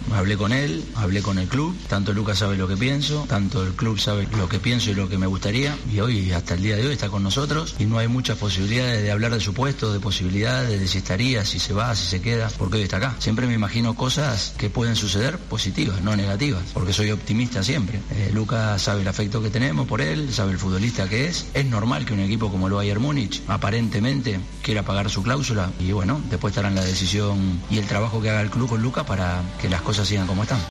hablé con él, hablé con el club, tanto Lucas sabe lo que pienso, tanto el club sabe lo que pienso y lo que me gustaría, y hoy, hasta el día de hoy, está con nosotros y no hay muchas posibilidades de hablar de su puesto, de posibilidades, de si estaría, si se va, si se queda, porque hoy está acá. Siempre me imagino cosas que pueden suceder positivas, no negativas, porque soy optimista siempre. Lucas sabe el afecto que tenemos por él, sabe el futbolista que es normal que un equipo como el Bayern Múnich aparentemente quiera pagar su cláusula y bueno, después estará en la decisión y el trabajo que haga el club con Lucas para que las cosas sigan como están.